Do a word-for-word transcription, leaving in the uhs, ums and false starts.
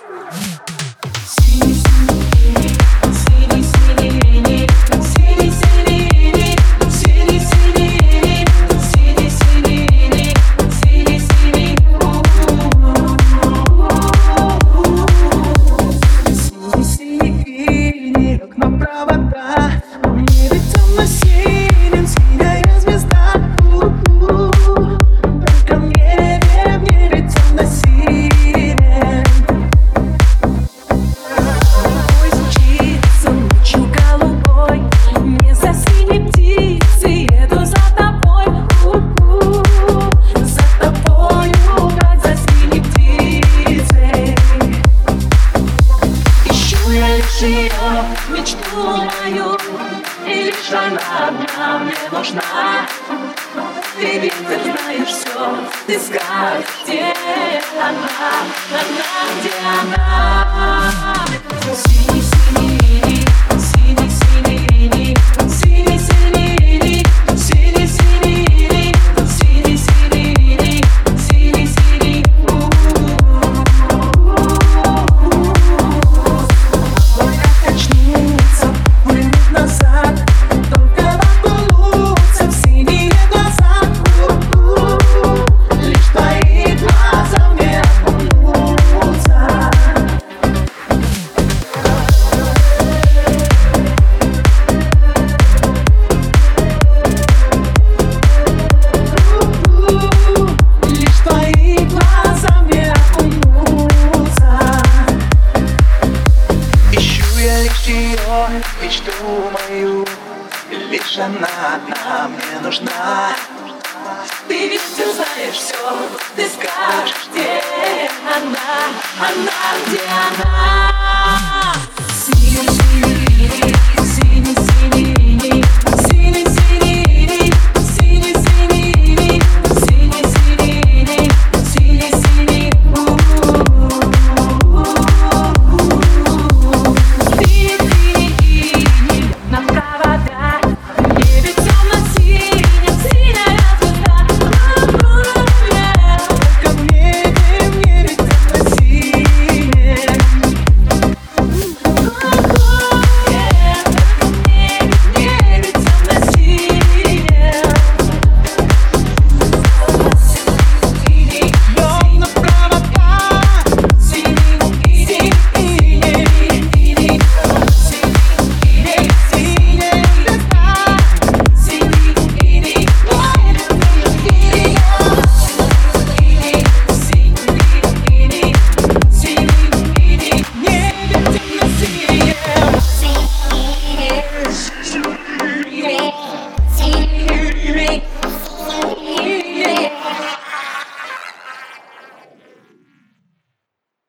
Ее мечту мою, и лишь она одна мне нужна. Ты ведь знаешь все, ты скажешь, где она, она, где она. Синий-синий, синий-синий, синий-синий, синий-синий, синий-синий, синий-синий. Ее мечту мою, лишь она одна мне нужна. Ты ведь знаешь все, ты скажешь, где она, она, где она.